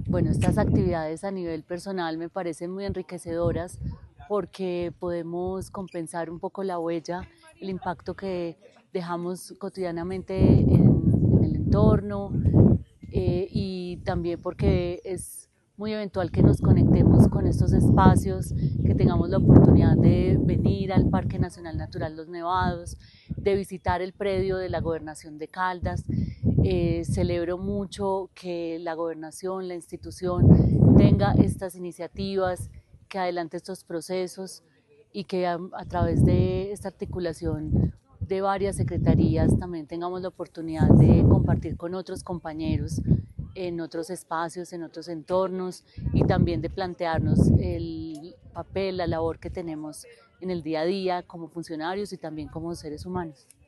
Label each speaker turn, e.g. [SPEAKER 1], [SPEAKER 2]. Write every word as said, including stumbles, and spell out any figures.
[SPEAKER 1] Bueno, estas actividades a nivel personal me parecen muy enriquecedoras porque podemos compensar un poco la huella, el impacto que dejamos cotidianamente en, en el entorno, eh, y también porque es muy eventual que nos conectemos con estos espacios, que tengamos la oportunidad de venir al Parque Nacional Natural Los Nevados, de visitar el predio de la Gobernación de Caldas. Eh, celebro mucho que la gobernación, la institución, tenga estas iniciativas, que adelante estos procesos y que a, a través de esta articulación de varias secretarías también tengamos la oportunidad de compartir con otros compañeros en otros espacios, en otros entornos y también de plantearnos el papel, la labor que tenemos en el día a día como funcionarios y también como seres humanos.